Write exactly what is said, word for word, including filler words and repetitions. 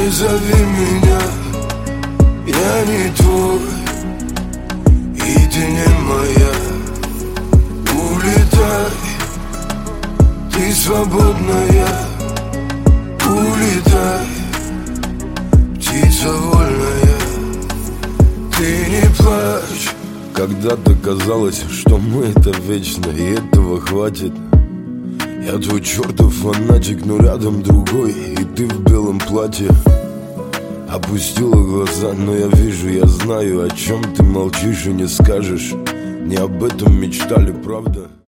Не зови меня, я не твой, и ты не моя. Улетай, ты свободная. Улетай, птица вольная. Ты не плачь. Когда-то казалось, что мы это вечно, и этого хватит. Я твой чертов фанатик, но рядом другой, и ты в белом платье. Опустила глаза, но я вижу, я знаю, о чем ты молчишь и не скажешь. Не об этом мечтали, правда?